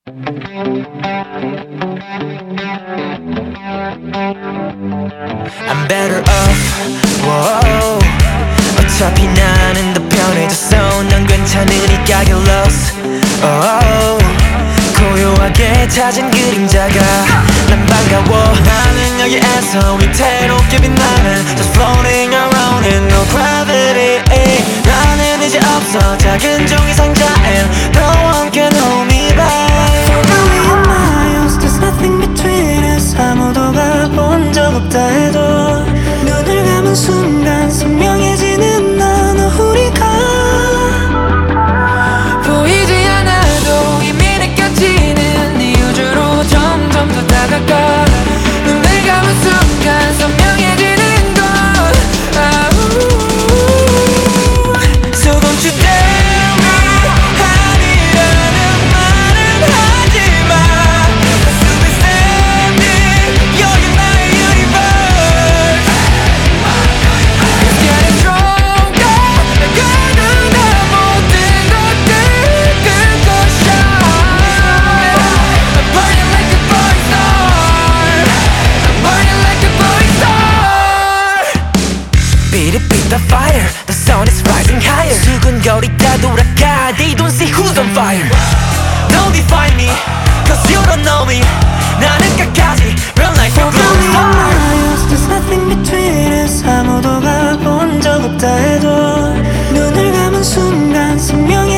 I'm better off, whoa. 어차피 나는 더 편해졌어. 넌 괜찮으니까 get lost, oh. 고요하게 찾은 그림자가 난 반가워. 나는 여기에서 위태롭게 빛나는 just floating around in no gravity. 나는 이제 없어 작은 종이 상자에 no one can hold me back. For a million miles there's nothing between us. 아무도 가본 적 없다 해도 눈을 감은 순간 선명해지는 넌 우리가 보이지 않아도 이미 느껴지는 이 우주로 점점 더 다가가. 눈을 감은 순간 선명해지는 건 So don't you dare me 아니라는 말은 하지마. I'll be standing 여기 나의 universe. It's getting stronger. 내가 누나 모든 것들 끄고 shine. I'm burning like a burning star. I'm burning like a burning star. Beat it, beat the fire. The sun is rising higher. 수근거리다 돌아가. They don't see who's on fire. Don't define me, cause you don't know me. 나는 끝까지 run like a For a blue million star. miles there's nothing between us. 아무도 가본 적 없다 해도 눈을 감은 순간 선명해